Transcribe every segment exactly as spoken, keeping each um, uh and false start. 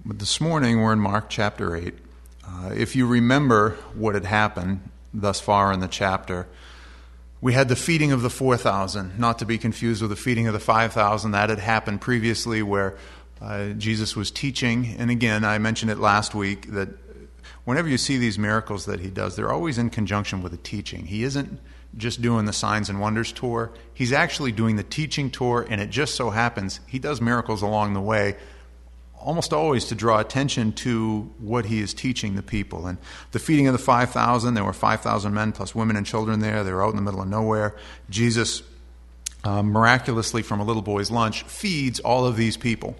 But this morning we're in Mark chapter eight. Uh, if you remember what had happened thus far in the chapter, we had the feeding of the four thousand, not to be confused with the feeding of the five thousand. That had happened previously where uh, Jesus was teaching. And again, I mentioned it last week that whenever you see these miracles that he does, they're always in conjunction with the teaching. He isn't just doing the signs and wonders tour. He's actually doing the teaching tour, and it just so happens he does miracles along the way, almost always to draw attention to what he is teaching the people. And the feeding of the five thousand, there were five thousand men plus women and children there. They were out in the middle of nowhere. Jesus, uh, miraculously from a little boy's lunch, feeds all of these people.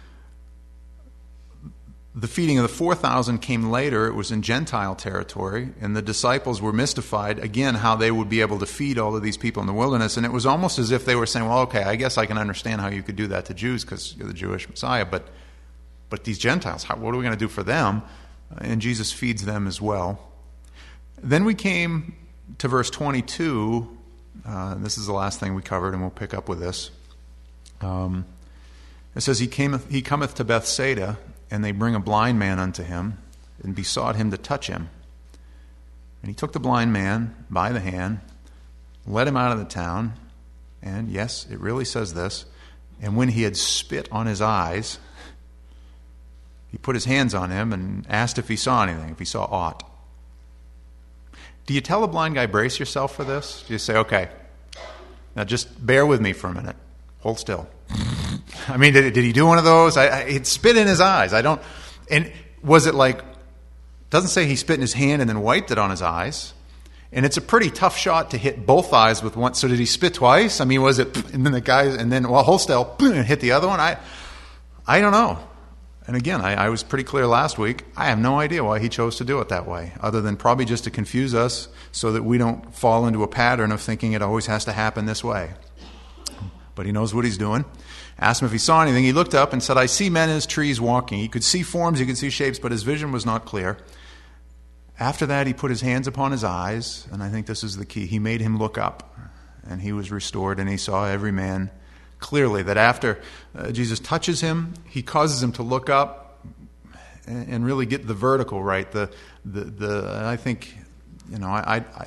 The feeding of the four thousand came later. It was in Gentile territory, and the disciples were mystified, again, how they would be able to feed all of these people in the wilderness. And it was almost as if they were saying, well, okay, I guess I can understand how you could do that to Jews because you're the Jewish Messiah, but But these Gentiles, how, what are we going to do for them? And Jesus feeds them as well. Then we came to verse twenty-two. Uh, this is the last thing we covered, and we'll pick up with this. Um, it says, he, came, he cometh to Bethsaida, and they bring a blind man unto him, and besought him to touch him. And he took the blind man by the hand, led him out of the town, and yes, it really says this, and when he had spit on his eyes, he put his hands on him and asked if he saw anything, if he saw aught. Do you tell a blind guy, brace yourself for this? Do you say, okay, now just bear with me for a minute. Hold still. I mean, did, did he do one of those? I, I, it spit in his eyes. I don't, and was it like, doesn't say he spit in his hand and then wiped it on his eyes. And it's a pretty tough shot to hit both eyes with one. So did he spit twice? I mean, was it, and then the guy, and then, well, hold still, and hit the other one? I, I don't know. And again, I, I was pretty clear last week. I have no idea why he chose to do it that way, other than probably just to confuse us so that we don't fall into a pattern of thinking it always has to happen this way. But he knows what he's doing. Asked him if he saw anything. He looked up and said, I see men as trees walking. He could see forms, he could see shapes, but his vision was not clear. After that, he put his hands upon his eyes, and I think this is the key. He made him look up, and he was restored, and he saw every man clearly, that after uh, Jesus touches him, he causes him to look up and, and really get the vertical right. The the the I think, you know, I, I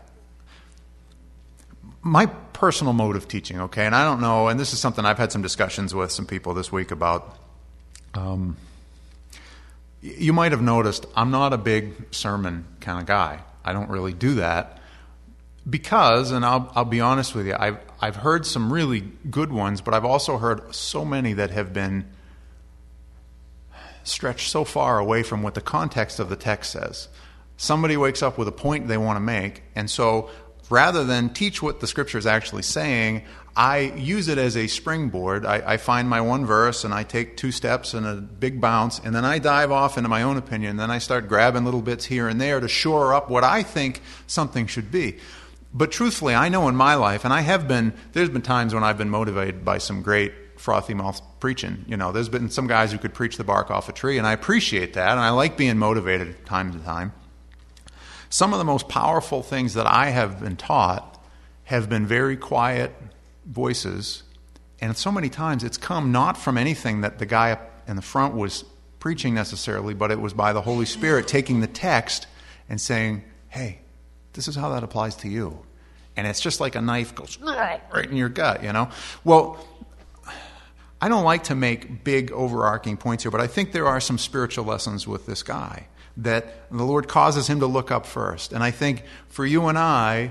my personal mode of teaching, okay, and I don't know, and this is something I've had some discussions with some people this week about. Um, you might have noticed I'm not a big sermon kind of guy. I don't really do that. Because, and I'll I'll be honest with you, I've I've heard some really good ones, but I've also heard so many that have been stretched so far away from what the context of the text says. Somebody wakes up with a point they want to make, and so rather than teach what the Scripture is actually saying, I use it as a springboard. I, I find my one verse, and I take two steps and a big bounce, and then I dive off into my own opinion, and then I start grabbing little bits here and there to shore up what I think something should be. But truthfully, I know in my life, and I have been, there's been times when I've been motivated by some great frothy mouth preaching. You know, there's been some guys who could preach the bark off a tree, and I appreciate that, and I like being motivated time to time. Some of the most powerful things that I have been taught have been very quiet voices, and so many times it's come not from anything that the guy up in the front was preaching necessarily, but it was by the Holy Spirit taking the text and saying, hey, this is how that applies to you. And it's just like a knife goes right in your gut, you know? Well, I don't like to make big overarching points here, but I think there are some spiritual lessons with this guy that the Lord causes him to look up first. And I think for you and I,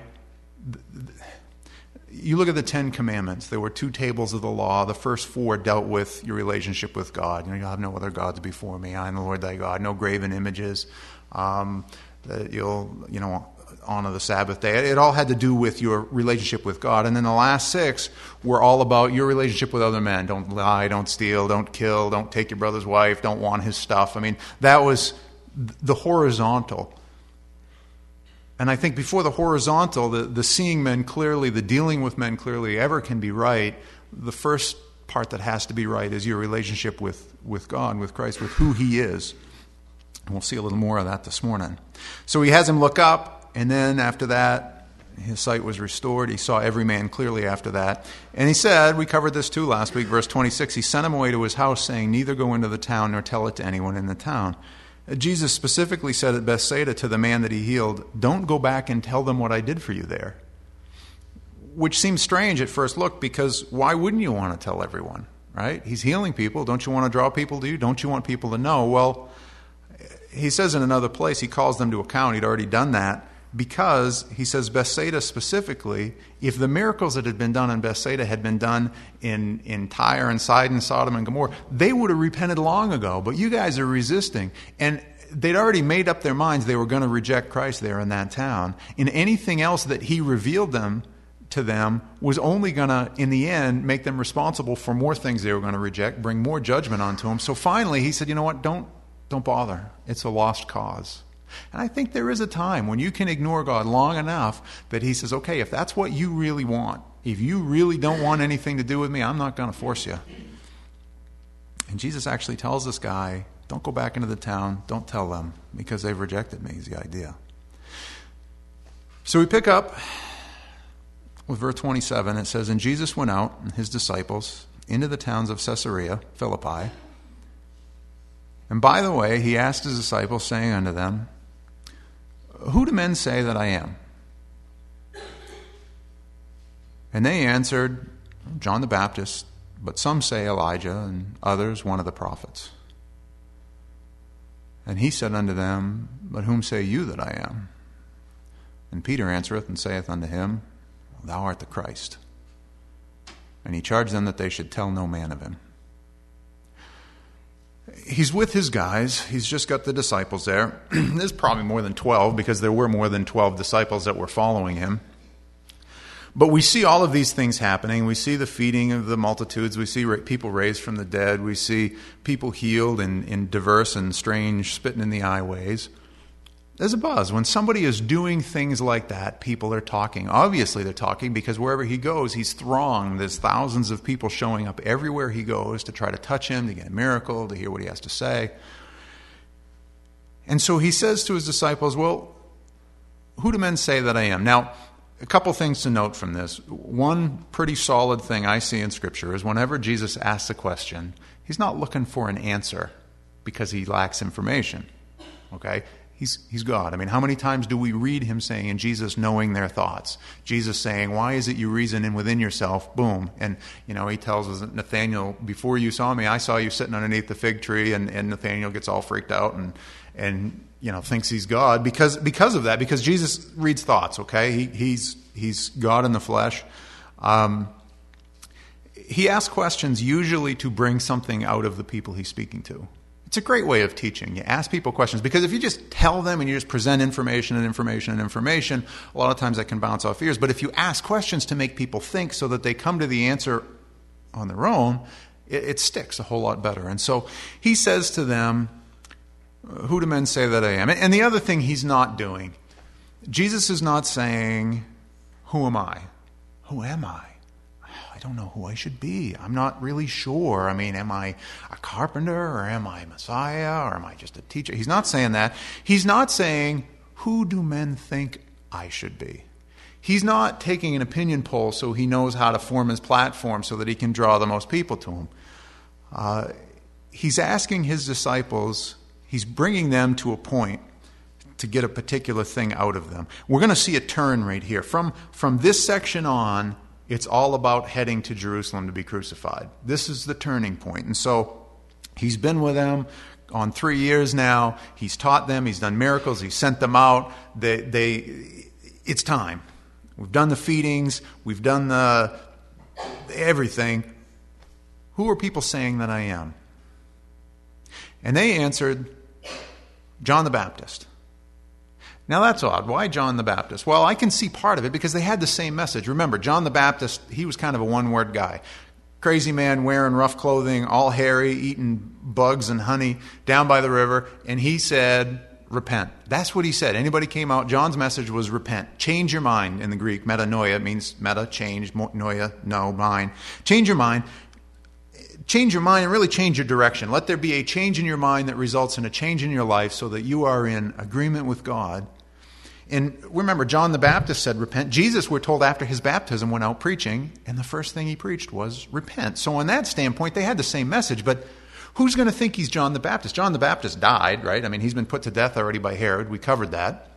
you look at the Ten Commandments. There were two tables of the law. The first four dealt with your relationship with God. You know, you'll have no other gods before me. I am the Lord thy God. No graven images. Um, that you'll, you know, honor the Sabbath day. It all had to do with your relationship with God. And then the last six were all about your relationship with other men. Don't lie, don't steal, don't kill, don't take your brother's wife, don't want his stuff. I mean, that was the horizontal. And I think before the horizontal, the, the seeing men clearly, the dealing with men clearly ever can be right, the first part that has to be right is your relationship with, with God, with Christ, with who he is. And we'll see a little more of that this morning. So he has him look up, and then after that, His sight was restored. He saw every man clearly after that. And he said, we covered this too last week, verse twenty-six, he sent him away to his house, saying, neither go into the town nor tell it to anyone in the town. Jesus specifically said at Bethsaida to the man that he healed, don't go back and tell them what I did for you there. Which seems strange at first look, because why wouldn't you want to tell everyone, right? He's healing people. Don't you want to draw people to you? Don't you want people to know? Well, he says in another place, he calls them to account. He'd already done that. Because, he says, Bethsaida specifically, if the miracles that had been done in Bethsaida had been done in, in Tyre and Sidon, Sodom and Gomorrah, they would have repented long ago. But you guys are resisting. And they'd already made up their minds they were going to reject Christ there in that town. And anything else that he revealed them to them was only going to, in the end, make them responsible for more things they were going to reject, bring more judgment onto them. So finally, he said, you know what, don't, don't bother. It's a lost cause. And I think there is a time when you can ignore God long enough that he says, okay, if that's what you really want, if you really don't want anything to do with me, I'm not going to force you. And Jesus actually tells this guy, don't go back into the town, don't tell them, because they've rejected me, is the idea. So we pick up with verse twenty-seven. It says, and Jesus went out, and his disciples, into the towns of Caesarea Philippi. And by the way, he asked his disciples, saying unto them, who do men say that I am? And they answered, John the Baptist, but some say Elijah, and others one of the prophets. And he said unto them, but whom say you that I am? And Peter answereth and saith unto him, thou art the Christ. And he charged them that they should tell no man of him. He's with his guys. He's just got the disciples there. There's probably more than twelve, because there were more than twelve disciples that were following him. But we see all of these things happening. We see the feeding of the multitudes. We see people raised from the dead. We see people healed in, in diverse and strange, spitting in the eye ways. There's a buzz. When somebody is doing things like that, people are talking. Obviously they're talking because wherever he goes, he's thronged. There's thousands of people showing up everywhere he goes to try to touch him, to get a miracle, to hear what he has to say. And so he says to his disciples, well, who do men say that I am? Now, a couple things to note from this. One pretty solid thing I see in Scripture is whenever Jesus asks a question, he's not looking for an answer because he lacks information. Okay? He's, he's God. I mean, how many times do we read him saying, and Jesus knowing their thoughts? Jesus saying, why is it you reason in within yourself? Boom. And, you know, he tells us, Nathaniel, before you saw me, I saw you sitting underneath the fig tree, and, and Nathaniel gets all freaked out and, and, you know, thinks he's God because, because of that, because Jesus reads thoughts, okay? He, he's, he's God in the flesh. Um, he asks questions usually to bring something out of the people he's speaking to. It's a great way of teaching. You ask people questions, because if you just tell them and you just present information and information and information, a lot of times that can bounce off ears. But if you ask questions to make people think so that they come to the answer on their own, it, it sticks a whole lot better. And so he says to them, who do men say that I am? And the other thing he's not doing, Jesus is not saying, who am I? Who am I? I don't know who I should be. I'm not really sure. I mean, am I a carpenter, or am I Messiah, or am I just a teacher? He's not saying that. He's not saying, who do men think I should be? He's not taking an opinion poll so he knows how to form his platform so that he can draw the most people to him. Uh, he's asking his disciples, he's bringing them to a point to get a particular thing out of them. We're going to see a turn right here. From, from this section on, it's all about heading to Jerusalem to be crucified. This is the turning point. And so he's been with them on three years now. He's taught them. He's done miracles. He's sent them out. They, they, it's time. We've done the feedings. We've done the everything. Who are people saying that I am? And they answered, John the Baptist. Now that's odd. Why John the Baptist? Well, I can see part of it because they had the same message. Remember, John the Baptist, he was kind of a one-word guy. Crazy man wearing rough clothing, all hairy, eating bugs and honey down by the river. And he said, repent. That's what he said. Anybody came out, John's message was repent. Change your mind in the Greek. Metanoia means meta, change, noia, no, mind. Change your mind. Change your mind and really change your direction. Let there be a change in your mind that results in a change in your life so that you are in agreement with God. And remember, John the Baptist said, repent. Jesus, we're told, after his baptism, went out preaching, and the first thing he preached was repent. So on that standpoint, they had the same message, but who's going to think he's John the Baptist? John the Baptist died, right? I mean, he's been put to death already by Herod. We covered that.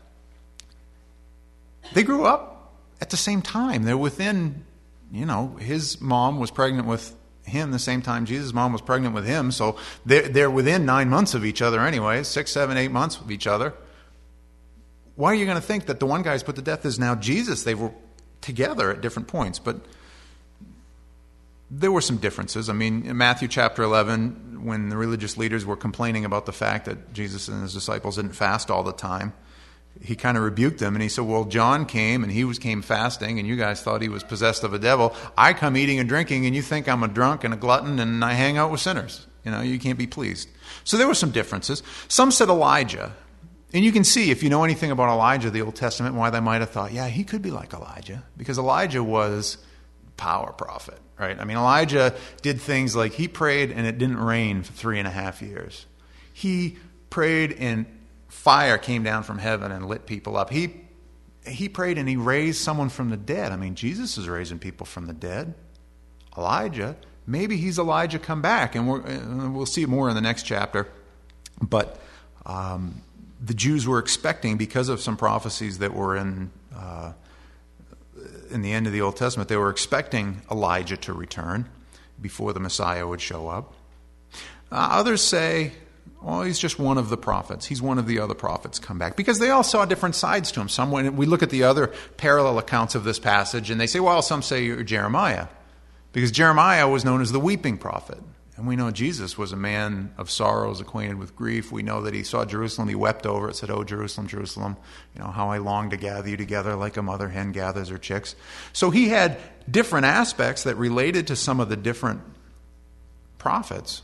They grew up at the same time. They're within, you know, his mom was pregnant with him the same time Jesus' mom was pregnant with him, so they're, they're within nine months of each other anyway, six, seven, eight months of each other. Why are you going to think that the one guy's put to death is now Jesus? They were together at different points, but there were some differences. I mean, in Matthew chapter eleven, when the religious leaders were complaining about the fact that Jesus and his disciples didn't fast all the time, he kind of rebuked them, and he said, well, John came, and he was came fasting, and you guys thought he was possessed of a devil. I come eating and drinking, and you think I'm a drunk and a glutton, and I hang out with sinners. You know, you can't be pleased. So there were some differences. Some said Elijah. And you can see, if you know anything about Elijah, the Old Testament, why they might have thought, yeah, he could be like Elijah. Because Elijah was power prophet, right? I mean, Elijah did things like he prayed and it didn't rain for three and a half years. He prayed and fire came down from heaven and lit people up. He he prayed and he raised someone from the dead. I mean, Jesus is raising people from the dead. Elijah, maybe he's Elijah come back. And we're, we'll see more in the next chapter. But um, the Jews were expecting, because of some prophecies that were in uh, in the end of the Old Testament, they were expecting Elijah to return before the Messiah would show up. Uh, others say, well, he's just one of the prophets. He's one of the other prophets come back. Because they all saw different sides to him. Some, when we look at the other parallel accounts of this passage, and they say, well, some say you're Jeremiah. Because Jeremiah was known as the weeping prophet. And we know Jesus was a man of sorrows, acquainted with grief. We know that he saw Jerusalem, he wept over it, said, oh, Jerusalem, Jerusalem, you know, how I long to gather you together like a mother hen gathers her chicks. So he had different aspects that related to some of the different prophets.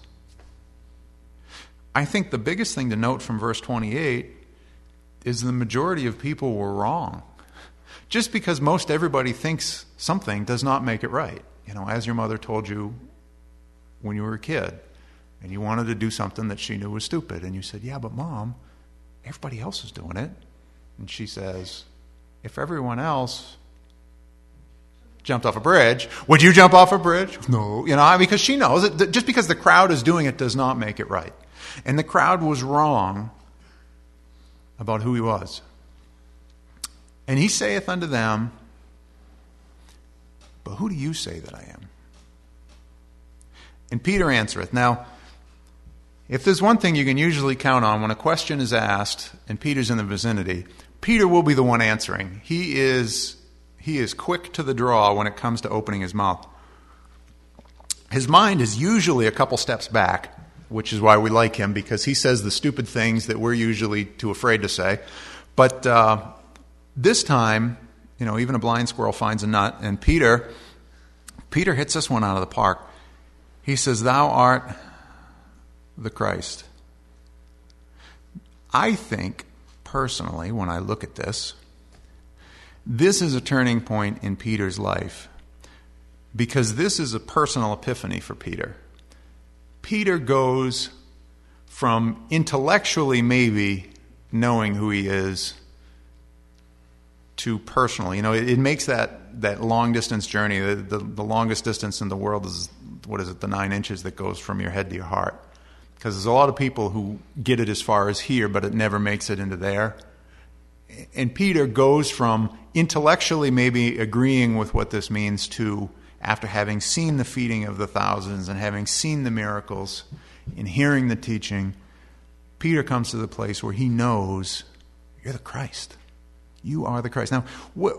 I think the biggest thing to note from verse twenty-eight is the majority of people were wrong. Just because most everybody thinks something does not make it right. You know, as your mother told you when you were a kid, and you wanted to do something that she knew was stupid, and you said, yeah, but Mom, everybody else is doing it. And she says, if everyone else jumped off a bridge, would you jump off a bridge? No. You know, because she knows that just because the crowd is doing it does not make it right. And the crowd was wrong about who he was. And he saith unto them, but who do you say that I am? And Peter answereth. Now, if there's one thing you can usually count on when a question is asked and Peter's in the vicinity, Peter will be the one answering. He is, he is quick to the draw when it comes to opening his mouth. His mind is usually a couple steps back, which is why we like him, because he says the stupid things that we're usually too afraid to say. But uh, this time, you know, even a blind squirrel finds a nut, and Peter, Peter hits this one out of the park. He says, thou art the Christ. I think, personally, when I look at this, this is a turning point in Peter's life, because this is a personal epiphany for Peter. Peter goes from intellectually maybe knowing who he is to personal. You know, it, it makes that, that long-distance journey. The, the, the longest distance in the world is, what is it, the nine inches that goes from your head to your heart. Because there's a lot of people who get it as far as here, but it never makes it into there. And Peter goes from intellectually maybe agreeing with what this means to, after having seen the feeding of the thousands and having seen the miracles and hearing the teaching, Peter comes to the place where he knows, you're the Christ. You are the Christ. Now, what,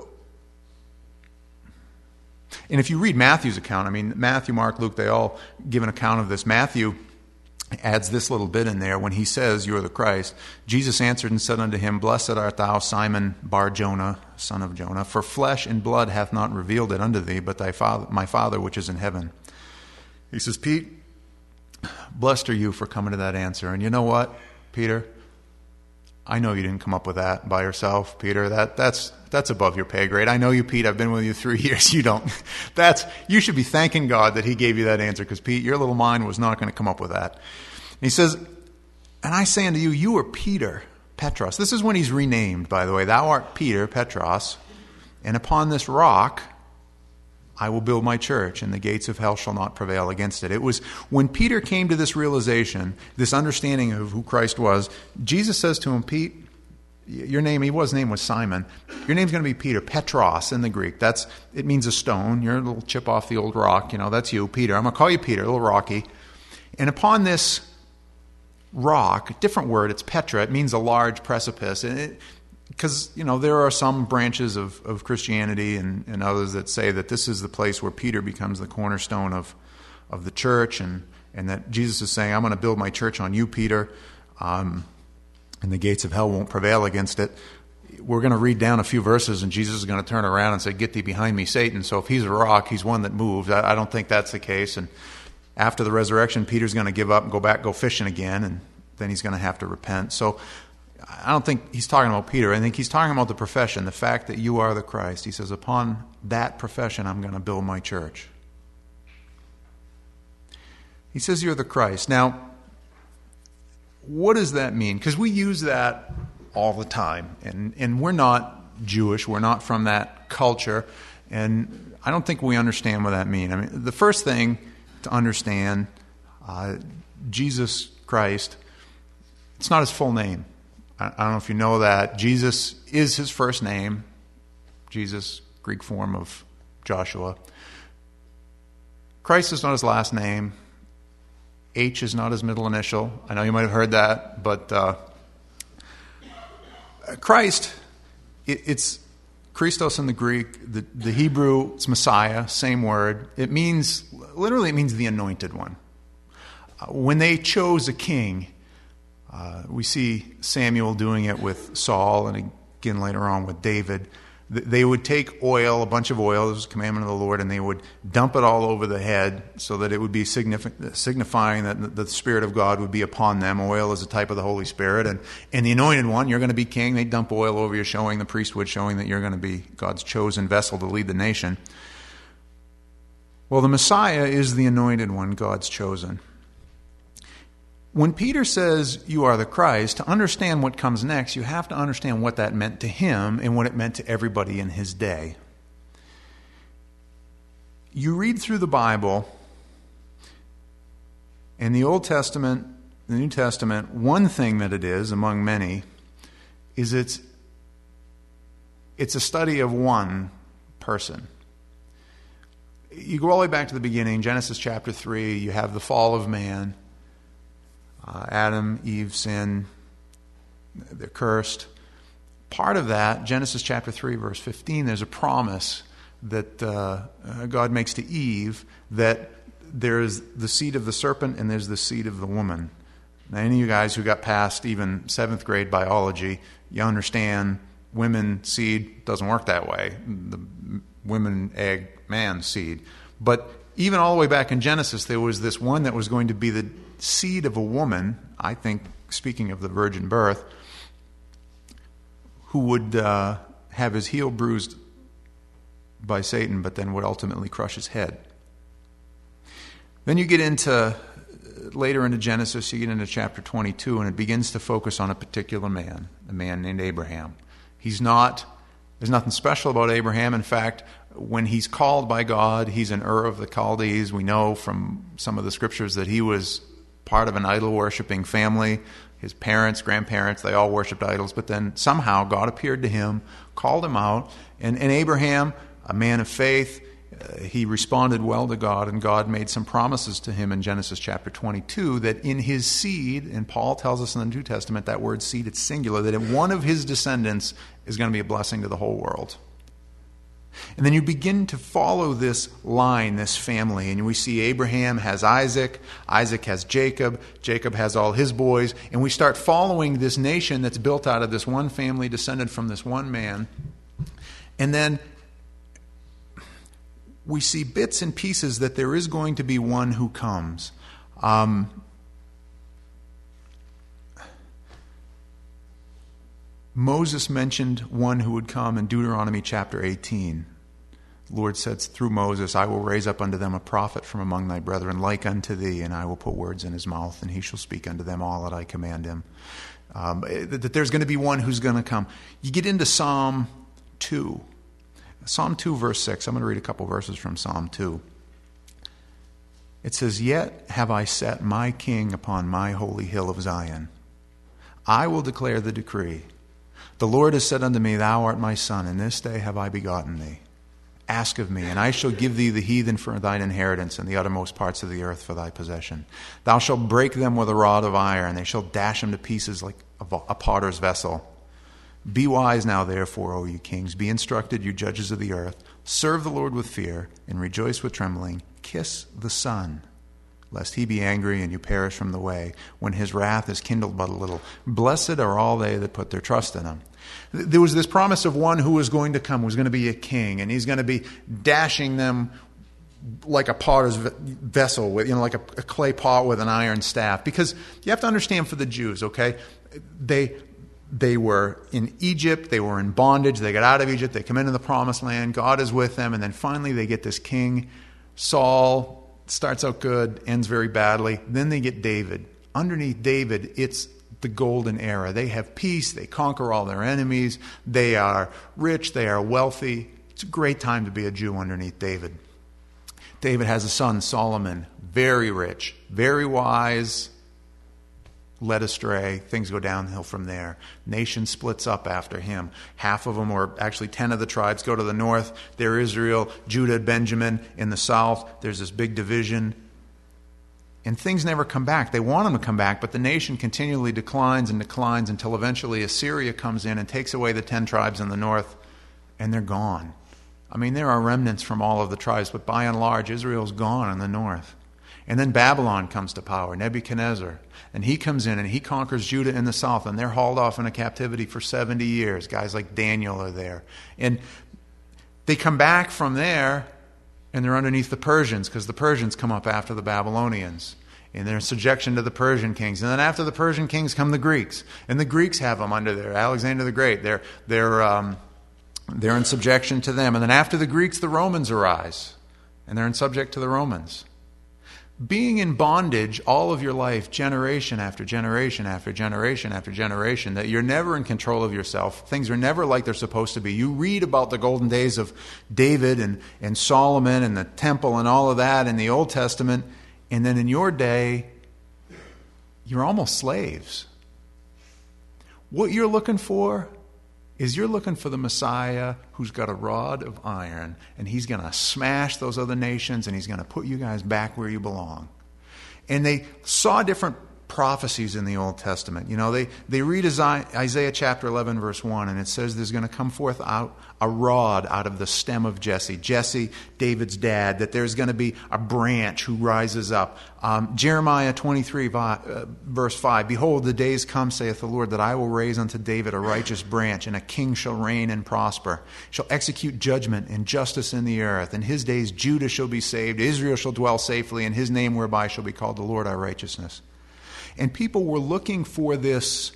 and if you read Matthew's account, I mean, Matthew, Mark, Luke, they all give an account of this. Matthew adds this little bit in there when he says, you are the Christ. Jesus answered and said unto him, blessed art thou, Simon Bar-Jonah, son of Jonah, for flesh and blood hath not revealed it unto thee, but thy father, my Father which is in heaven. He says, Pete, blessed are you for coming to that answer. And you know what, Peter? I know you didn't come up with that by yourself, Peter. That that's that's above your pay grade. I know you, Pete. I've been with you three years. You don't. That's you should be thanking God that He gave you that answer, because Pete, your little mind was not going to come up with that. And he says, and I say unto you, you are Peter, Petros. This is when he's renamed, by the way. Thou art Peter, Petros, and upon this rock I will build my church, and the gates of hell shall not prevail against it. It was when Peter came to this realization, this understanding of who Christ was, Jesus says to him, Pete, your name, he was, his name was Simon. Your name's going to be Peter, Petros in the Greek. That's, it means a stone. You're a little chip off the old rock. You know, that's you, Peter. I'm going to call you Peter, a little rocky. And upon this rock, different word, it's Petra. It means a large precipice. And it, because, you know, there are some branches of, of Christianity and, and others that say that this is the place where Peter becomes the cornerstone of, of the church, and, and that Jesus is saying, I'm going to build my church on you, Peter, um, and the gates of hell won't prevail against it. We're going to read down a few verses, and Jesus is going to turn around and say, get thee behind me, Satan. So if he's a rock, he's one that moves. I, I don't think that's the case. And after the resurrection, Peter's going to give up and go back, go fishing again, and then he's going to have to repent. So I don't think he's talking about Peter. I think he's talking about the profession, the fact that you are the Christ. He says, upon that profession, I'm going to build my church. He says you're the Christ. Now, what does that mean? Because we use that all the time, and, and we're not Jewish. We're not from that culture, and I don't think we understand what that means. I mean, the first thing to understand, uh, Jesus Christ, it's not his full name. I don't know if you know that. Jesus is his first name. Jesus, Greek form of Joshua. Christ is not his last name. H is not his middle initial. I know you might have heard that, but uh, Christ, it, it's Christos in the Greek. The, the Hebrew, it's Messiah, same word. It means, literally it means the anointed one. Uh, when they chose a king, Uh, we see Samuel doing it with Saul, and again later on with David. They would take oil, a bunch of oil, this was a commandment of the Lord, and they would dump it all over the head so that it would be signific- signifying that the Spirit of God would be upon them. Oil is a type of the Holy Spirit. And, and the anointed one, you're going to be king. They dump oil over you, showing the priesthood, showing that you're going to be God's chosen vessel to lead the nation. Well, the Messiah is the anointed one, God's chosen. When Peter says you are the Christ, to understand what comes next, you have to understand what that meant to him and what it meant to everybody in his day. You read through the Bible, in the Old Testament, the New Testament, one thing that it is, among many, is it's, it's a study of one person. You go all the way back to the beginning, Genesis chapter three, you have the fall of man. Uh, Adam, Eve, sin, they're cursed. Part of that, Genesis chapter three, verse fifteen, there's a promise that uh, God makes to Eve that there's the seed of the serpent and there's the seed of the woman. Now, any of you guys who got past even seventh grade biology, you understand women seed doesn't work that way. The women egg, man seed. But even all the way back in Genesis, there was this one that was going to be the seed of a woman, I think, speaking of the virgin birth, who would uh, have his heel bruised by Satan, but then would ultimately crush his head. Then you get into, later into Genesis, you get into chapter twenty-two, and it begins to focus on a particular man, a man named Abraham. He's not, there's nothing special about Abraham. In fact, when he's called by God, he's in Ur of the Chaldees. We know from some of the scriptures that he was part of an idol-worshiping family. His parents, grandparents, they all worshipped idols. But then somehow God appeared to him, called him out. And, and Abraham, a man of faith, uh, he responded well to God. And God made some promises to him in Genesis chapter twenty-two that in his seed, and Paul tells us in the New Testament, that word seed, it's singular, that in one of his descendants is going to be a blessing to the whole world. And then you begin to follow this line, this family, and we see Abraham has Isaac, Isaac has Jacob, Jacob has all his boys, and we start following this nation that's built out of this one family, descended from this one man. And then we see bits and pieces that there is going to be one who comes. Um, Moses mentioned one who would come in Deuteronomy chapter eighteen. The Lord said through Moses, I will raise up unto them a prophet from among thy brethren, like unto thee, and I will put words in his mouth, and he shall speak unto them all that I command him. Um, that there's going to be one who's going to come. You get into Psalm two. Psalm two, verse six. I'm going to read a couple verses from Psalm two. It says, Yet have I set my king upon my holy hill of Zion. I will declare the decree. The Lord has said unto me, Thou art my son, and this day have I begotten thee. Ask of me, and I shall give thee the heathen for thine inheritance, and the uttermost parts of the earth for thy possession. Thou shalt break them with a rod of iron, and they shall dash them to pieces like a potter's vessel. Be wise now, therefore, O you kings. Be instructed, you judges of the earth. Serve the Lord with fear, and rejoice with trembling. Kiss the Son, lest he be angry and you perish from the way, when his wrath is kindled but a little. Blessed are all they that put their trust in him. There was this promise of one who was going to come, was going to be a king, and he's going to be dashing them like a potter's vessel, with, you know, like a, a clay pot with an iron staff. Because you have to understand, for the Jews, okay, they they were in Egypt, they were in bondage, they got out of Egypt, they come into the promised land, God is with them, and then finally they get this king, Saul. Starts out good, ends very badly. Then they get David. Underneath David, it's the golden era. They have peace. They conquer all their enemies. They are rich. They are wealthy. It's a great time to be a Jew underneath David. David has a son, Solomon, very rich, very wise, led astray. Things go downhill from there. Nation splits up after him. Half of them, or actually ten of the tribes, go to the north. They're Israel, Judah, Benjamin. In the south, there's this big division. And things never come back. They want them to come back, but the nation continually declines and declines until eventually Assyria comes in and takes away the ten tribes in the north, and they're gone. I mean, there are remnants from all of the tribes, but by and large, Israel's gone in the north. And then Babylon comes to power, Nebuchadnezzar. And he comes in and he conquers Judah in the south. And they're hauled off into captivity for seventy years. Guys like Daniel are there. And they come back from there and they're underneath the Persians, because the Persians come up after the Babylonians. And they're in subjection to the Persian kings. And then after the Persian kings come the Greeks. And the Greeks have them under there. Alexander the Great. They're, they're, um, they're in subjection to them. And then after the Greeks, the Romans arise. And they're in subject to the Romans. Being in bondage all of your life, generation after generation after generation after generation, that you're never in control of yourself. Things are never like they're supposed to be. You read about the golden days of David and, and Solomon and the temple and all of that in the Old Testament, and then in your day, you're almost slaves. What you're looking for is you're looking for the Messiah who's got a rod of iron, and he's going to smash those other nations, and he's going to put you guys back where you belong. And they saw different prophecies in the Old Testament. You know, they, they read Isaiah chapter eleven, verse one, and it says there's going to come forth out a rod out of the stem of Jesse. Jesse, David's dad, that there's going to be a branch who rises up. Um, Jeremiah twenty-three, uh, verse five, Behold, the days come, saith the Lord, that I will raise unto David a righteous branch, and a king shall reign and prosper, shall execute judgment and justice in the earth. In his days Judah shall be saved, Israel shall dwell safely, and his name whereby shall be called the Lord our righteousness. And people were looking for this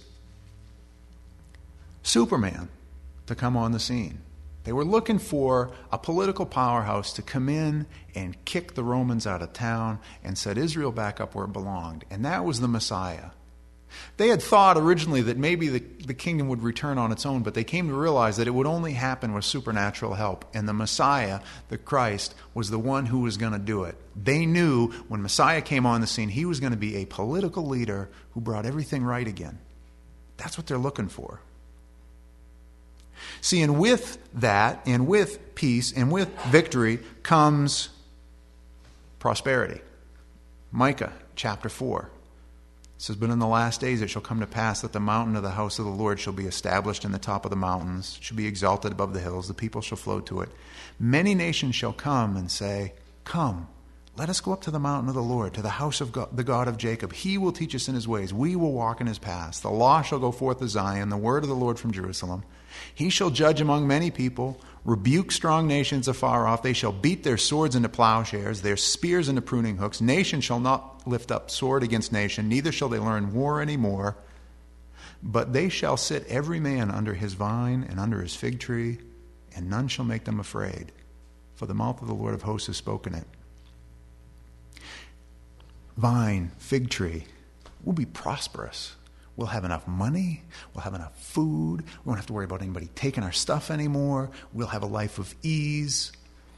Superman to come on the scene. They were looking for a political powerhouse to come in and kick the Romans out of town and set Israel back up where it belonged. And that was the Messiah. They had thought originally that maybe the, the kingdom would return on its own, but they came to realize that it would only happen with supernatural help. And the Messiah, the Christ, was the one who was going to do it. They knew when Messiah came on the scene, he was going to be a political leader who brought everything right again. That's what they're looking for. See, and with that, and with peace, and with victory comes prosperity. Micah chapter four. It says, But in the last days it shall come to pass that the mountain of the house of the Lord shall be established in the top of the mountains, shall be exalted above the hills, the people shall flow to it. Many nations shall come and say, Come, let us go up to the mountain of the Lord, to the house of God, the God of Jacob. He will teach us in his ways. We will walk in his paths. The law shall go forth of Zion, the word of the Lord from Jerusalem. He shall judge among many people, rebuke strong nations afar off. They shall beat their swords into plowshares, their spears into pruning hooks. Nation shall not lift up sword against nation, neither shall they learn war any more. But they shall sit every man under his vine and under his fig tree, and none shall make them afraid. for the mouth of the Lord of hosts has spoken it. Vine, fig tree, we'll be prosperous. We'll have enough money. We'll have enough food. We won't have to worry about anybody taking our stuff anymore. We'll have a life of ease.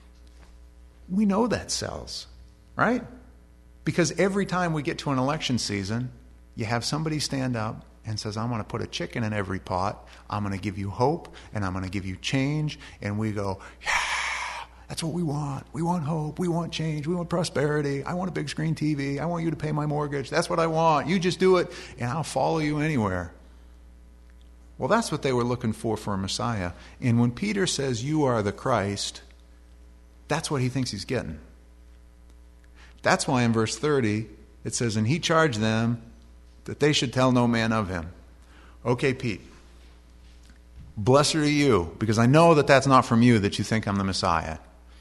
We know that sells, right? Because every time we get to an election season, you have somebody stand up and says, I'm going to put a chicken in every pot. I'm going to give you hope, and I'm going to give you change. And we go, yeah, that's what we want. We want hope. We want change. We want prosperity. I want a big screen T V. I want you to pay my mortgage. That's what I want. You just do it, and I'll follow you anywhere. Well, that's what they were looking for for a Messiah. And when Peter says, you are the Christ, that's what he thinks he's getting. That's why in verse thirty, it says, and he charged them that they should tell no man of him. Okay, Pete. Blessed are you, because I know that that's not from you that you think I'm the Messiah.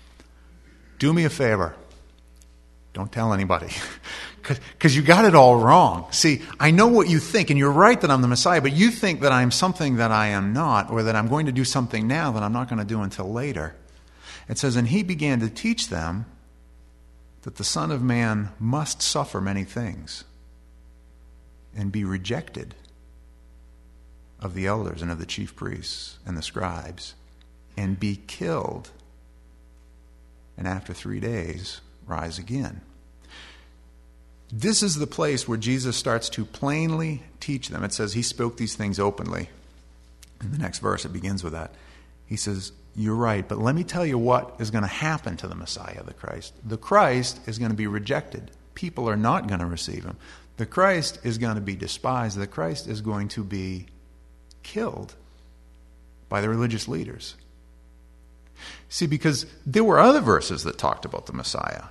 Do me a favor. Don't tell anybody. Because you got it all wrong. See, I know what you think, and you're right that I'm the Messiah, but you think that I'm something that I am not, or that I'm going to do something now that I'm not going to do until later. It says, and he began to teach them that the Son of Man must suffer many things and be rejected of the elders and of the chief priests and the scribes, and be killed, and after three days rise again. This is the place where Jesus starts to plainly teach them. It says he spoke these things openly. In the next verse, it begins with that. He says, you're right, but let me tell you what is going to happen to the Messiah, the Christ. The Christ is going to be rejected. People are not going to receive him. The Christ is going to be despised. The Christ is going to be killed by the religious leaders. See, because there were other verses that talked about the Messiah.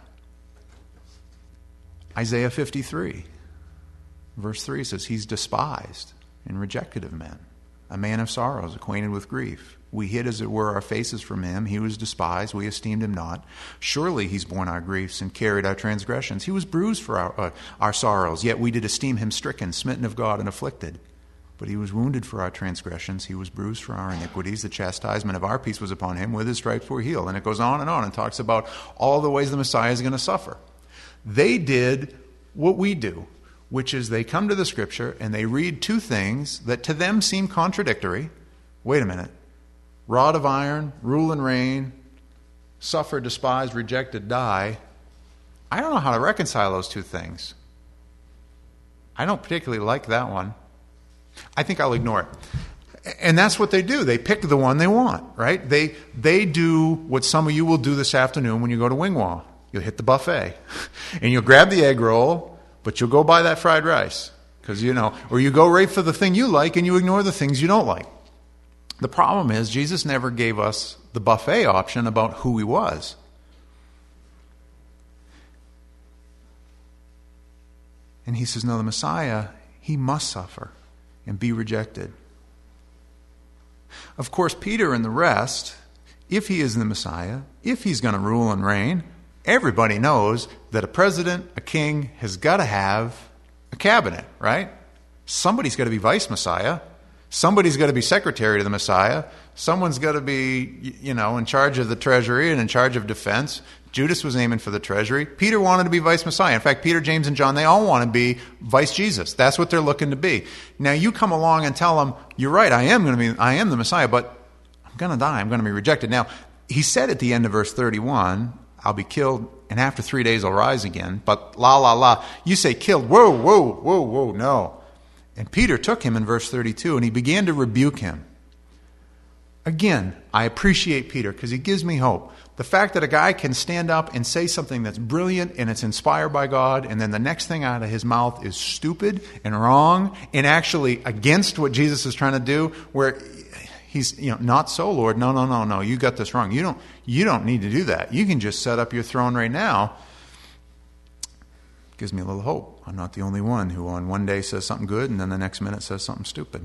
Isaiah fifty-three, verse three says, he's despised and rejected of men, a man of sorrows, acquainted with grief. We hid, as it were, our faces from him. He was despised. We esteemed him not. Surely he's borne our griefs and carried our transgressions. He was bruised for our, uh, our sorrows, yet we did esteem him stricken, smitten of God, and afflicted. But he was wounded for our transgressions. He was bruised for our iniquities. The chastisement of our peace was upon him. With his stripes we're healed. And it goes on and on and talks about all the ways the Messiah is going to suffer. They did what we do, which is they come to the Scripture and they read two things that to them seem contradictory. Wait a minute. Rod of iron, rule and reign, suffer, despise, rejected, die. I don't know how to reconcile those two things. I don't particularly like that one. I think I'll ignore it. And that's what they do. They pick the one they want, right? They they do what some of you will do this afternoon when you go to Wingwa. You'll hit the buffet. And you'll grab the egg roll, but you'll go buy that fried rice. Because, you know, or you go right for the thing you like and you ignore the things you don't like. The problem is Jesus never gave us the buffet option about who he was. And he says, no, the Messiah, he must suffer and be rejected. Of course, Peter and the rest, if he is the Messiah, if he's going to rule and reign, everybody knows that a president, a king, has got to have a cabinet, right? Somebody's got to be vice Messiah. Somebody's got to be secretary to the Messiah. Someone's got to be, you know, in charge of the treasury and in charge of defense. Judas was aiming for the treasury. Peter wanted to be vice Messiah. In fact, Peter, James, and John, they all want to be vice Jesus. That's what they're looking to be. Now, you come along and tell them, you're right, I am going to be, I am the Messiah, but I'm going to die. I'm going to be rejected. Now, he said at the end of verse thirty-one, I'll be killed, and after three days I'll rise again. But la, la, la. You say killed. Whoa, whoa, whoa, whoa, no. And Peter took him in verse thirty-two, and he began to rebuke him. Again, I appreciate Peter because he gives me hope. The fact that a guy can stand up and say something that's brilliant and it's inspired by God, and then the next thing out of his mouth is stupid and wrong and actually against what Jesus is trying to do, where he's, you know, not so, Lord. No, no, no, no. You got this wrong. You don't, you don't need to do that. You can just set up your throne right now. Gives me a little hope. I'm not the only one who on one day says something good and then the next minute says something stupid.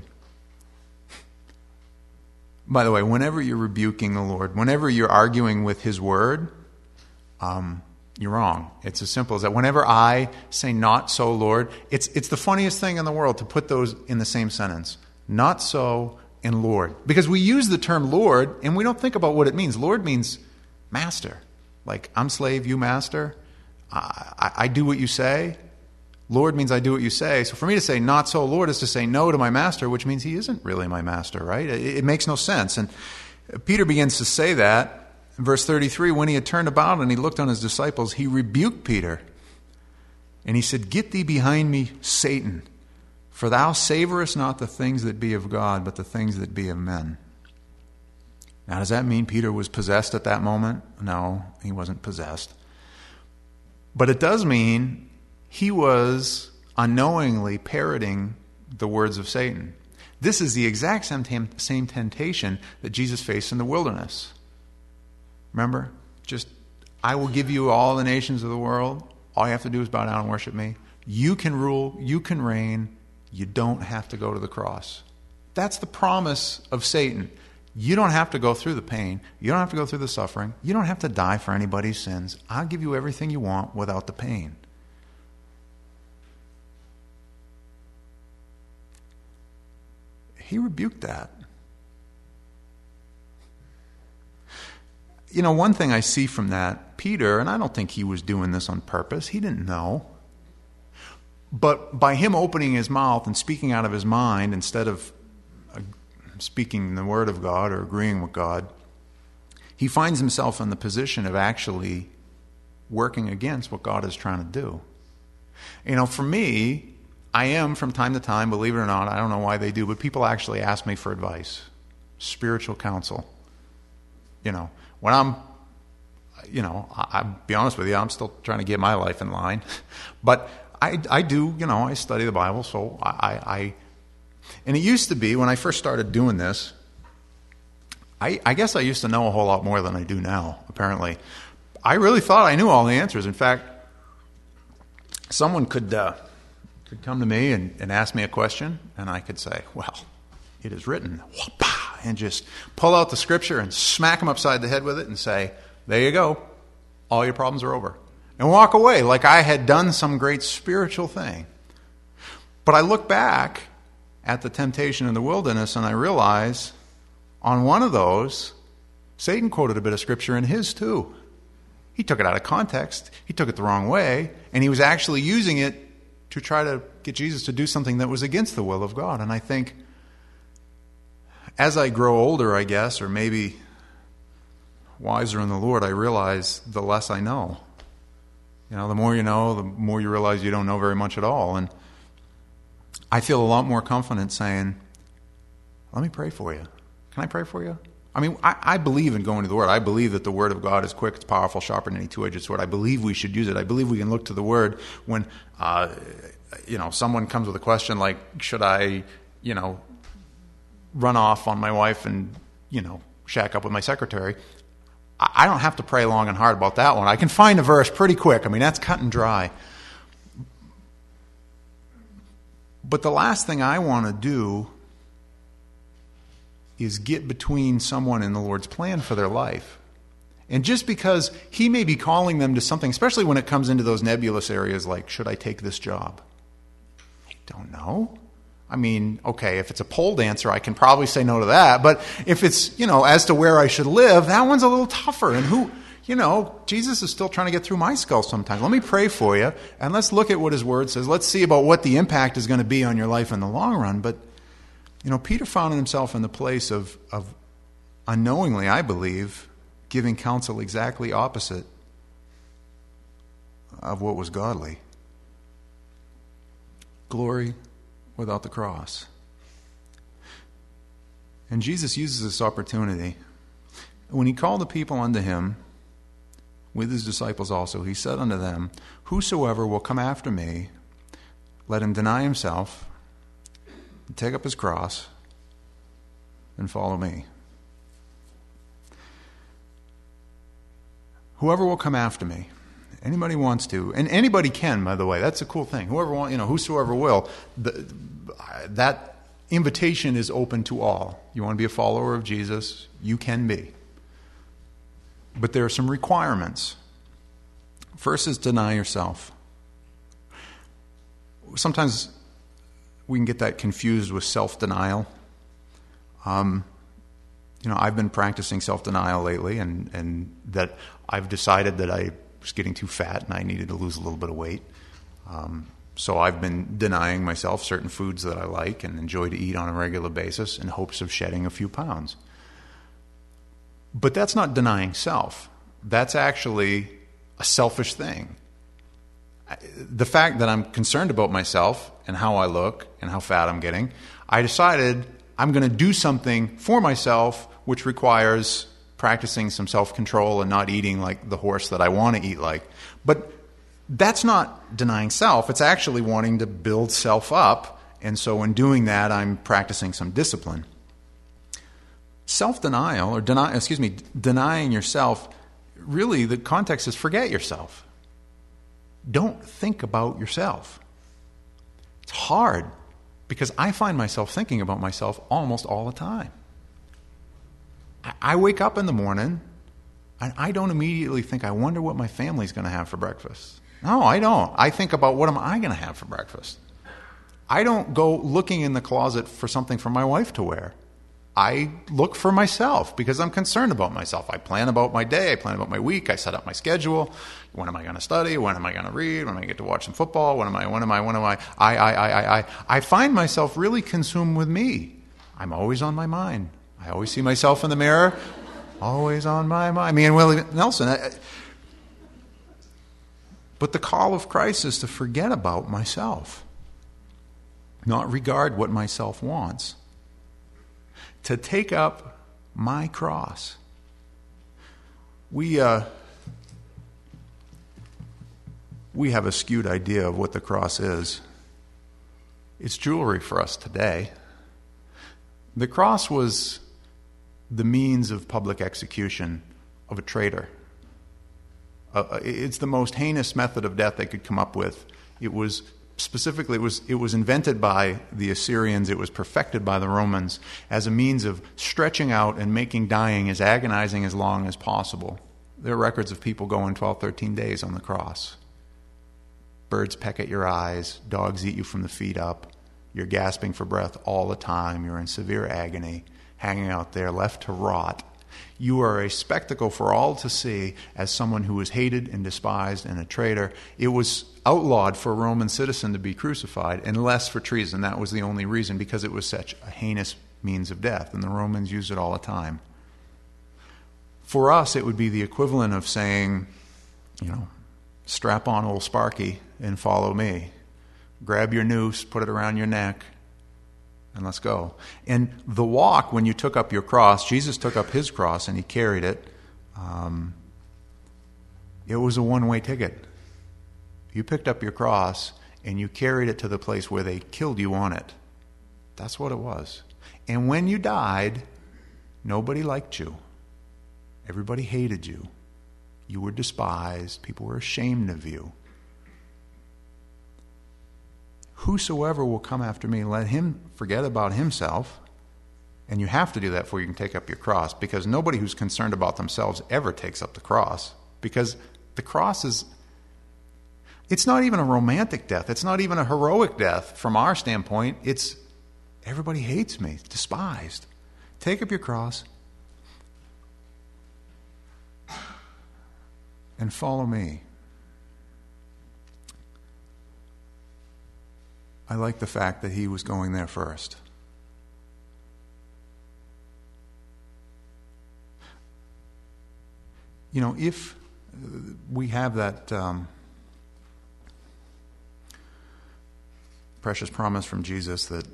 By the way, whenever you're rebuking the Lord, whenever you're arguing with his word, um, you're wrong. It's as simple as that. Whenever I say not so, Lord, it's it's the funniest thing in the world to put those in the same sentence. Not so and Lord. Because we use the term Lord and we don't think about what it means. Lord means master. Like, I'm slave, you master. I, I, I do what you say. Lord means I do what you say. So for me to say, not so, Lord, is to say no to my master, which means he isn't really my master, right? It, it makes no sense. And Peter begins to say that. In verse thirty-three, when he had turned about and he looked on his disciples, he rebuked Peter. And he said, get thee behind me, Satan, for thou savorest not the things that be of God, but the things that be of men. Now, does that mean Peter was possessed at that moment? No, he wasn't possessed. But it does mean he was unknowingly parroting the words of Satan. This is the exact same, tem- same temptation that Jesus faced in the wilderness. Remember? Just, I will give you all the nations of the world. All you have to do is bow down and worship me. You can rule. You can reign. You don't have to go to the cross. That's the promise of Satan. You don't have to go through the pain. You don't have to go through the suffering. You don't have to die for anybody's sins. I'll give you everything you want without the pain. He rebuked that. You know, one thing I see from that, Peter, and I don't think he was doing this on purpose. He didn't know. But by him opening his mouth and speaking out of his mind instead of uh, speaking the word of God or agreeing with God, he finds himself in the position of actually working against what God is trying to do. You know, for me, I am from time to time, believe it or not, I don't know why they do, but people actually ask me for advice, spiritual counsel. You know, when I'm, you know, I, I'll be honest with you, I'm still trying to get my life in line. But I, I do, you know, I study the Bible, so I, I, I, and it used to be, when I first started doing this, I, I guess I used to know a whole lot more than I do now, apparently. I really thought I knew all the answers. In fact, someone could uh, could come to me and, and ask me a question, and I could say, well, it is written, and just pull out the scripture and smack them upside the head with it and say, there you go, all your problems are over. And walk away like I had done some great spiritual thing. But I look back at the temptation in the wilderness and I realize on one of those, Satan quoted a bit of scripture in his too. He took it out of context. He took it the wrong way. And he was actually using it to try to get Jesus to do something that was against the will of God. And I think as I grow older, I guess, or maybe wiser in the Lord, I realize the less I know. You know, the more you know, the more you realize you don't know very much at all. And I feel a lot more confident saying, let me pray for you. Can I pray for you? I mean, I, I believe in going to the Word. I believe that the Word of God is quick, it's powerful, sharper than any two-edged sword. I believe we should use it. I believe we can look to the Word when, uh, you know, someone comes with a question like, should I, you know, run off on my wife and, you know, shack up with my secretary? I don't have to pray long and hard about that one. I can find a verse pretty quick. I mean, that's cut and dry. But the last thing I want to do is get between someone and the Lord's plan for their life. And just because he may be calling them to something, especially when it comes into those nebulous areas like, should I take this job? I don't know. I mean, okay, if it's a pole dancer, I can probably say no to that. But if it's, you know, as to where I should live, that one's a little tougher. And who, you know, Jesus is still trying to get through my skull sometimes. Let me pray for you, and let's look at what his word says. Let's see about what the impact is going to be on your life in the long run. But, you know, Peter found himself in the place of, of unknowingly, I believe, giving counsel exactly opposite of what was godly. Glory without the cross. And Jesus uses this opportunity. When he called the people unto him, with his disciples also, he said unto them, whosoever will come after me, let him deny himself, and take up his cross, and follow me. Whoever will come after me. Anybody wants to, and anybody can, by the way. That's a cool thing. Whoever wants, you know, whosoever will. The, that invitation is open to all. You want to be a follower of Jesus? You can be. But there are some requirements. First is deny yourself. Sometimes we can get that confused with self-denial. Um, you know, I've been practicing self-denial lately, and, and that I've decided that I was getting too fat and I needed to lose a little bit of weight. Um, so I've been denying myself certain foods that I like and enjoy to eat on a regular basis in hopes of shedding a few pounds. But that's not denying self. That's actually a selfish thing. The fact that I'm concerned about myself and how I look and how fat I'm getting, I decided I'm going to do something for myself which requires practicing some self-control and not eating like the horse that I want to eat like. But that's not denying self. It's actually wanting to build self up. And so in doing that, I'm practicing some discipline. Self-denial, or deny, excuse me, denying yourself, really the context is forget yourself. Don't think about yourself. It's hard because I find myself thinking about myself almost all the time. I, I wake up in the morning and I don't immediately think, I wonder what my family's going to have for breakfast. No, I don't. I think about what am I going to have for breakfast. I don't go looking in the closet for something for my wife to wear. I look for myself because I'm concerned about myself. I plan about my day. I plan about my week. I set up my schedule. When am I going to study? When am I going to read? When am I get to watch some football? When am I, when am I, when am I? I, I, I, I, I. I find myself really consumed with me. I'm always on my mind. I always see myself in the mirror. Always on my mind. Me and Willie Nelson. I, but the call of Christ is to forget about myself. Not regard what myself wants. To take up my cross. We uh, we have a skewed idea of what the cross is. It's jewelry for us today. The cross was the means of public execution of a traitor. Uh, it's the most heinous method of death they could come up with. It was Specifically, it was, it was invented by the Assyrians. It was perfected by the Romans as a means of stretching out and making dying as agonizing as long as possible. There are records of people going twelve, thirteen days on the cross. Birds peck at your eyes. Dogs eat you from the feet up. You're gasping for breath all the time. You're in severe agony, hanging out there, left to rot. You are a spectacle for all to see as someone who was hated and despised and a traitor. It was outlawed for a Roman citizen to be crucified unless for treason. That was the only reason, because it was such a heinous means of death, and the Romans used it all the time. For us, it would be the equivalent of saying, you know, strap on old Sparky and follow me. Grab your noose, put it around your neck, and let's go. And the walk, when you took up your cross, Jesus took up his cross and he carried it. Um, it was a one-way ticket. You picked up your cross and you carried it to the place where they killed you on it. That's what it was. And when you died, nobody liked you. Everybody hated you. You were despised. People were ashamed of you. Whosoever will come after me, let him forget about himself. And you have to do that before you can take up your cross, because nobody who's concerned about themselves ever takes up the cross. Because the cross is, it's not even a romantic death. It's not even a heroic death from our standpoint. It's, everybody hates me, despised. Take up your cross and follow me. I like the fact that he was going there first. You know, if we have that um, precious promise from Jesus that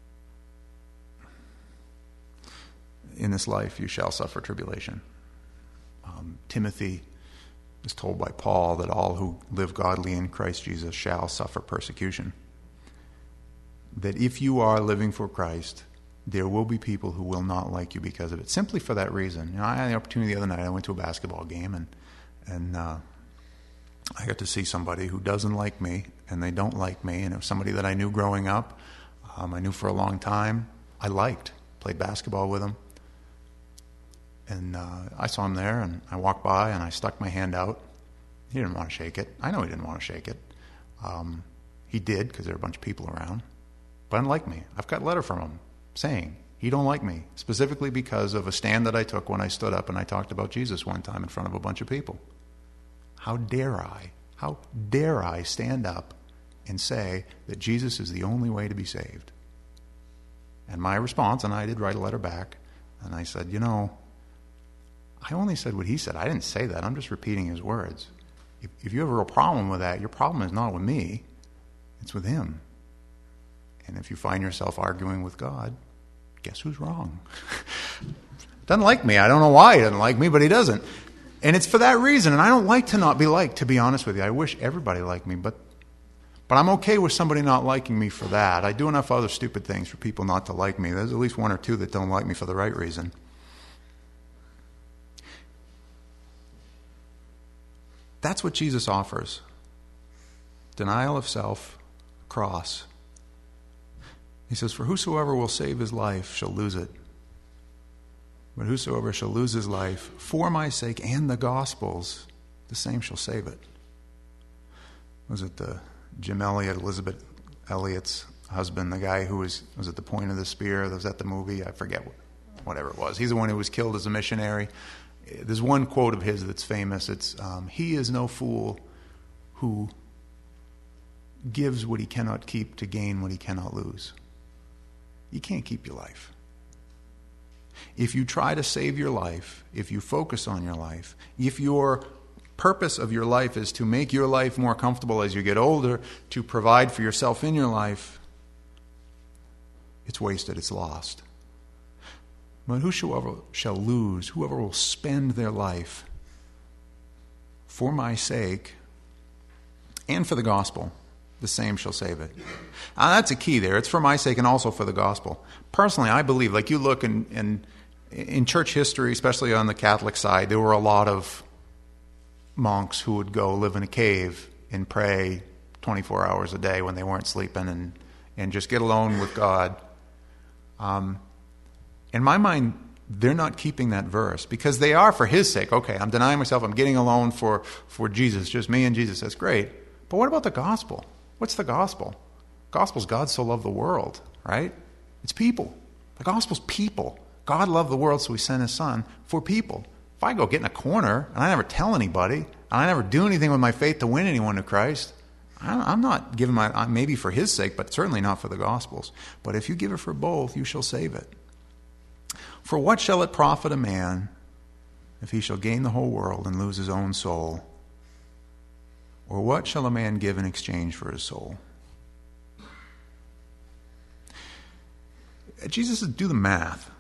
in this life you shall suffer tribulation. Um, Timothy is told by Paul that all who live godly in Christ Jesus shall suffer persecution. That if you are living for Christ, there will be people who will not like you because of it, simply for that reason. You know, I had the opportunity the other night. I went to a basketball game, and and uh, I got to see somebody who doesn't like me, and they don't like me, and it was somebody that I knew growing up. Um, I knew for a long time. I liked, played basketball with him. And uh, I saw him there, and I walked by, and I stuck my hand out. He didn't want to shake it. I know he didn't want to shake it. Um, he did, because there were a bunch of people around. But unlike me, I've got a letter from him saying He don't like me, specifically because of a stand that I took when I stood up and I talked about Jesus one time in front of a bunch of people. How dare I, how dare I stand up and say that Jesus is the only way to be saved? And my response, and I did write a letter back, and I said, you know, I only said what he said. I didn't say that. I'm just repeating his words. If, if you have a real problem with that, your problem is not with me. It's with him. And if you find yourself arguing with God, guess who's wrong? Doesn't like me. I don't know why he doesn't like me, but he doesn't. And it's for that reason. And I don't like to not be liked, to be honest with you. I wish everybody liked me, but but I'm okay with somebody not liking me for that. I do enough other stupid things for people not to like me. There's at least one or two that don't like me for the right reason. That's what Jesus offers. Denial of self, cross. He says, for whosoever will save his life shall lose it. But whosoever shall lose his life for my sake and the gospel's, the same shall save it. Was it the Jim Elliot, Elizabeth Elliot's husband, the guy who was, was at the point of the spear? Was that the movie? I forget what, whatever it was. He's the one who was killed as a missionary. There's one quote of his that's famous. It's, um, he is no fool who gives what he cannot keep to gain what he cannot lose. You can't keep your life. If you try to save your life, if you focus on your life, if your purpose of your life is to make your life more comfortable as you get older, to provide for yourself in your life, it's wasted, it's lost. But whosoever shall lose, whoever will spend their life for my sake and for the gospel, the same shall save it. Now, that's a key there. It's for my sake and also for the gospel. Personally, I believe, like you look in, in, in church history, especially on the Catholic side, there were a lot of monks who would go live in a cave and pray twenty-four hours a day when they weren't sleeping and, and just get alone with God. Um, in my mind, they're not keeping that verse because they are for his sake. Okay, I'm denying myself. I'm getting alone for, for Jesus, just me and Jesus. That's great. But what about the gospel? What's the gospel? Gospel's God so loved the world, right? It's people. The gospel's people. God loved the world, so he sent his son for people. If I go get in a corner and I never tell anybody, and I never do anything with my faith to win anyone to Christ, I'm not giving my, maybe for his sake, but certainly not for the gospel's. But if you give it for both, you shall save it. For what shall it profit a man if he shall gain the whole world and lose his own soul? Or what shall a man give in exchange for his soul? Jesus said, do the math.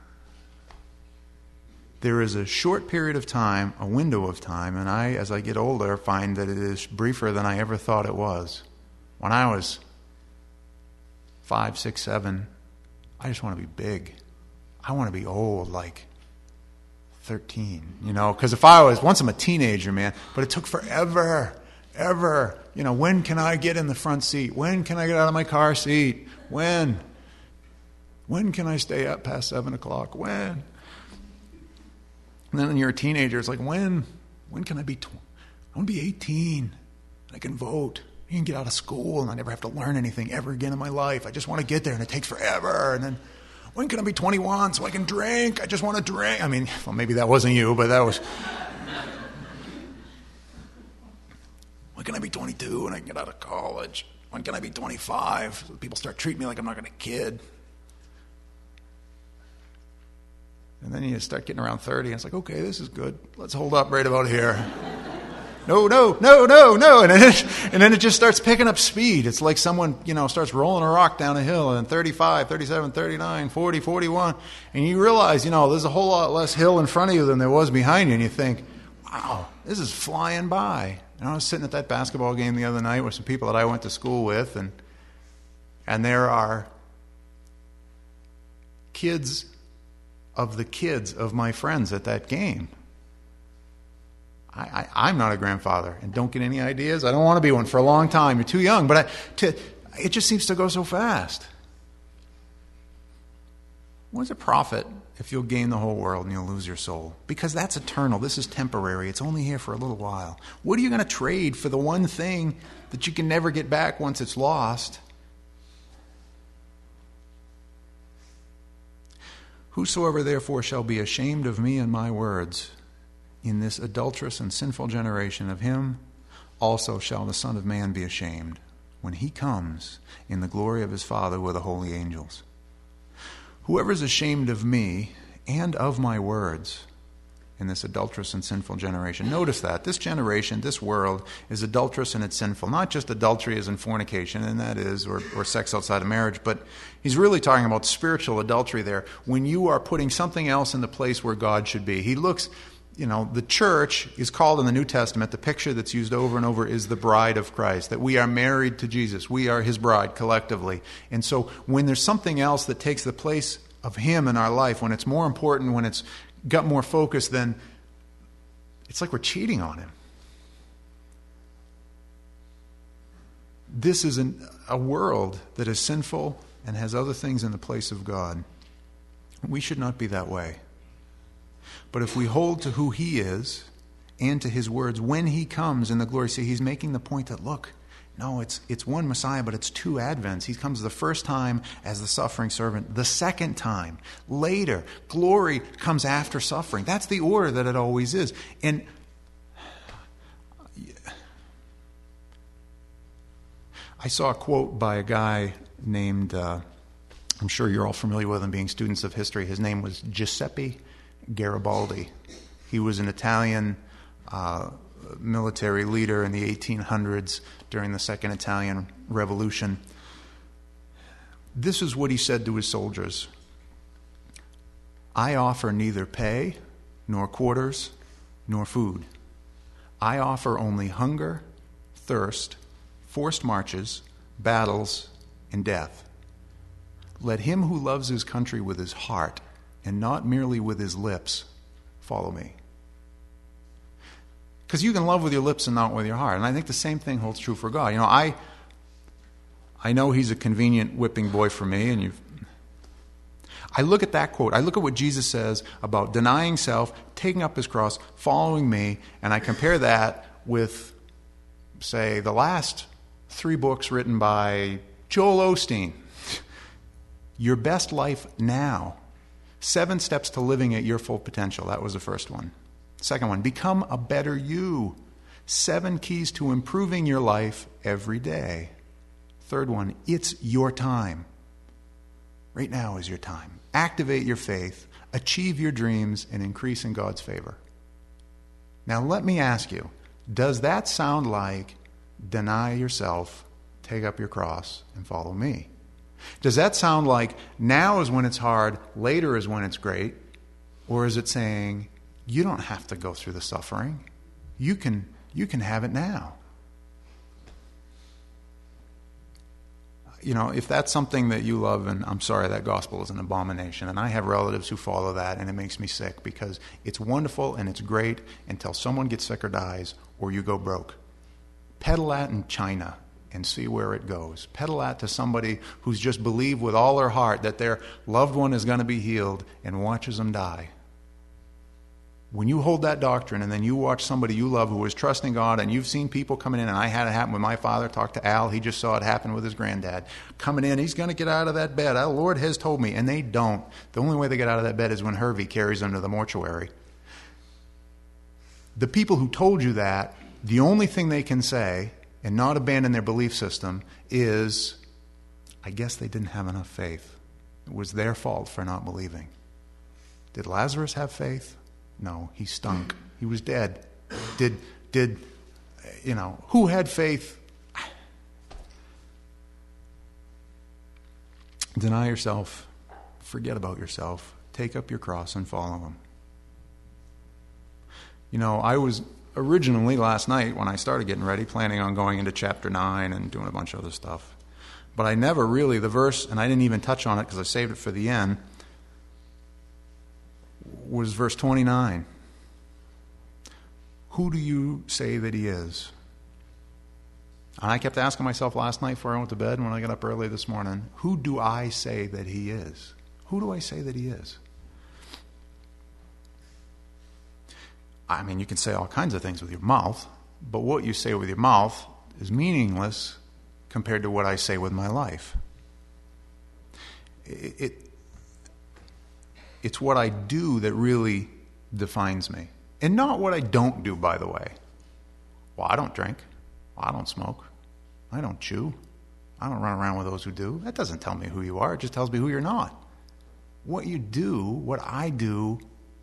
There is a short period of time, a window of time, and I, as I get older, find that it is briefer than I ever thought it was. When I was five, six, seven, I just want to be big. I want to be old, like thirteen, you know, because if I was, once I'm a teenager, man, but it took forever. Ever, you know, when can I get in the front seat? When can I get out of my car seat? When? When can I stay up past seven o'clock? When? And then when you're a teenager, it's like, when? When can I be? Tw- I want to be eighteen. I can vote. I can get out of school and I never have to learn anything ever again in my life. I just want to get there and it takes forever. And then, when can I be twenty-one so I can drink? I just want to drink. I mean, well, maybe that wasn't you, but that was... When can I be twenty-two and I can get out of college? When can I be twenty-five? So people start treating me like I'm not a kid. And then you start getting around thirty and it's like, okay, this is good. Let's hold up right about here. No, no, no, no, no. And then, it, and then it just starts picking up speed. It's like someone, you know, starts rolling a rock down a hill and thirty-five, thirty-seven, thirty-nine, forty, forty-one. And you realize, you know, there's a whole lot less hill in front of you than there was behind you. And you think, wow, this is flying by. And I was sitting at that basketball game the other night with some people that I went to school with, and and there are kids of the kids of my friends at that game. I, I, I'm not a grandfather, and don't get any ideas. I don't want to be one for a long time. You're too young, but I, to, it just seems to go so fast. What does it profit if you'll gain the whole world and you'll lose your soul? Because that's eternal. This is temporary. It's only here for a little while. What are you going to trade for the one thing that you can never get back once it's lost? Whosoever therefore shall be ashamed of me and my words in this adulterous and sinful generation, of him also shall the Son of Man be ashamed when he comes in the glory of his Father with the holy angels. Whoever is ashamed of me and of my words in this adulterous and sinful generation. Notice that. This generation, this world, is adulterous and it's sinful. Not just adultery as in fornication, and that is, or, or sex outside of marriage, but he's really talking about spiritual adultery there. When you are putting something else in the place where God should be. He looks, you know, the church is called in the New Testament, the picture that's used over and over is the bride of Christ, that we are married to Jesus. We are his bride collectively. And so when there's something else that takes the place of him in our life, when it's more important, when it's got more focus, then it's like we're cheating on him. This is an, a world that is sinful and has other things in the place of God. We should not be that way. But if we hold to who he is and to his words, when he comes in the glory, see, he's making the point that, look, no, it's it's one Messiah, but it's two Advents. He comes the first time as the suffering servant, the second time. Later, glory comes after suffering. That's the order that it always is. And I saw a quote by a guy named, uh, I'm sure you're all familiar with him being students of history. His name was Giuseppe Garibaldi. He was an Italian uh military leader in the eighteen hundreds during the Second Italian Revolution. This is what he said to his soldiers. I offer neither pay, nor quarters, nor food. I offer only hunger, thirst, forced marches, battles, and death. Let him who loves his country with his heart, and not merely with his lips, follow me. Because you can love with your lips and not with your heart. And I think the same thing holds true for God. You know, I I know he's a convenient whipping boy for me, and you've I look at that quote, I look at what Jesus says about denying self, taking up his cross, following me, and I compare that with, say, the last three books written by Joel Osteen. Your Best Life Now. Seven Steps to Living at Your Full Potential. That was the first one. Second one, Become a Better You. Seven keys to improving your life every day. Third one, It's Your Time. Right now is your time. Activate your faith, achieve your dreams, and increase in God's favor. Now let me ask you, does that sound like deny yourself, take up your cross, and follow me? Does that sound like now is when it's hard, later is when it's great? Or is it saying, you don't have to go through the suffering. You can, you can have it now. You know, if that's something that you love, and I'm sorry, that gospel is an abomination. And I have relatives who follow that, and it makes me sick because it's wonderful and it's great until someone gets sick or dies or you go broke. Peddle that in China and see where it goes. Peddle that to somebody who's just believed with all their heart that their loved one is going to be healed and watches them die. When you hold that doctrine and then you watch somebody you love who is trusting God, and you've seen people coming in, and I had it happen with my father, talk to Al, he just saw it happen with his granddad. Coming in, he's going to get out of that bed. The Lord has told me, and they don't. The only way they get out of that bed is when Hervey carries them to the mortuary. The people who told you that, the only thing they can say, and not abandon their belief system, is, I guess they didn't have enough faith. It was their fault for not believing. Did Lazarus have faith? No, he stunk. He was dead. Did, did, you know, who had faith? Deny yourself. Forget about yourself. Take up your cross and follow him. You know, I was originally last night when I started getting ready, planning on going into chapter nine and doing a bunch of other stuff. But I never really, the verse, and I didn't even touch on it because I saved it for the end, was verse twenty-nine. Who do you say that he is? And I kept asking myself last night before I went to bed and when I got up early this morning, who do I say that he is? Who do I say that he is? I mean, you can say all kinds of things with your mouth, but what you say with your mouth is meaningless compared to what I say with my life. It, it it's what I do that really defines me. And not what I don't do, by the way. Well, I don't drink. Well, I don't smoke. I don't chew. I don't run around with those who do. That doesn't tell me who you are. It just tells me who you're not. What you do, what I do,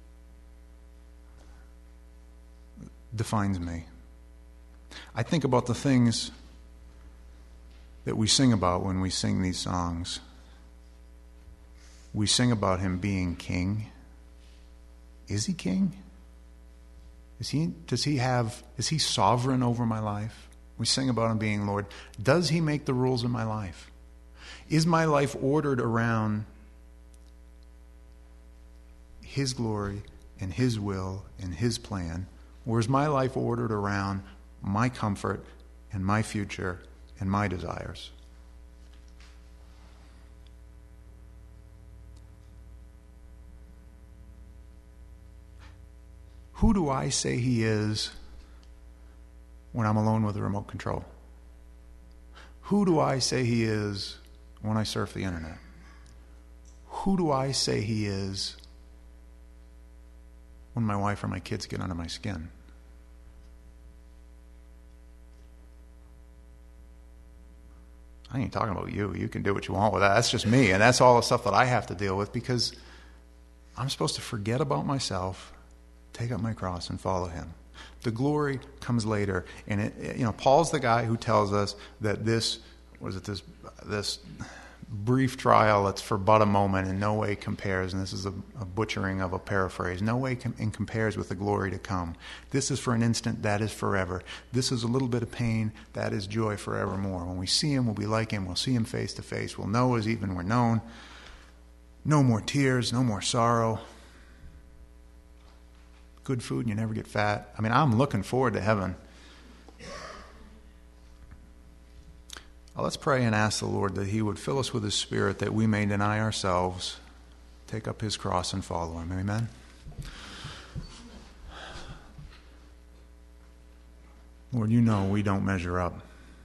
defines me. I think about the things that we sing about when we sing these songs. We sing about him being king. Is he king? Is he, does he have, is he sovereign over my life? We sing about him being Lord. Does he make the rules in my life? Is my life ordered around his glory and his will and his plan? Or is my life ordered around my comfort and my future and my desires? Who do I say he is when I'm alone with the remote control? Who do I say he is when I surf the internet? Who do I say he is when my wife or my kids get under my skin? I ain't talking about you. You can do what you want with that. That's just me. And that's all the stuff that I have to deal with, because I'm supposed to forget about myself, take up my cross, and follow him. The glory comes later. And, it, you know, Paul's the guy who tells us that this, was it this, this brief trial that's for but a moment in no way compares, and this is a, a butchering of a paraphrase, no way com- in compares with the glory to come. This is for an instant, that is forever. This is a little bit of pain, that is joy forevermore. When we see him, we'll be like him. We'll see him face to face. We'll know as even we're known. No more tears, no more sorrow. Good food and you never get fat. I mean, I'm looking forward to heaven. Well, let's pray and ask the Lord that he would fill us with his Spirit, that we may deny ourselves, take up his cross, and follow him. Amen. Lord, you know we don't measure up.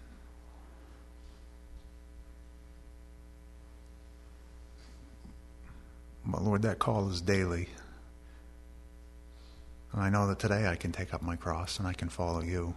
But Lord, that call is daily. And I know that today I can take up my cross and I can follow you.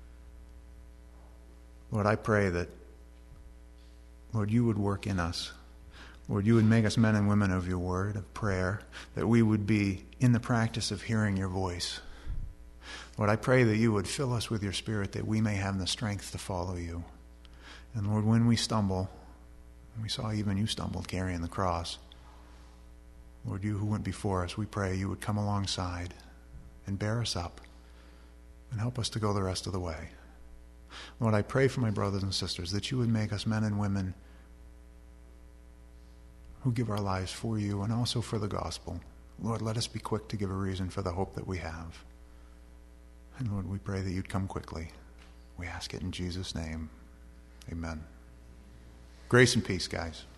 Lord, I pray that, Lord, you would work in us. Lord, you would make us men and women of your word, of prayer, that we would be in the practice of hearing your voice. Lord, I pray that you would fill us with your Spirit, that we may have the strength to follow you. And Lord, when we stumble, we saw even you stumbled carrying the cross. Lord, you who went before us, we pray you would come alongside and bear us up and help us to go the rest of the way. Lord, I pray for my brothers and sisters that you would make us men and women who give our lives for you and also for the gospel. Lord, let us be quick to give a reason for the hope that we have. And Lord, we pray that you'd come quickly. We ask it in Jesus' name. Amen. Grace and peace, guys.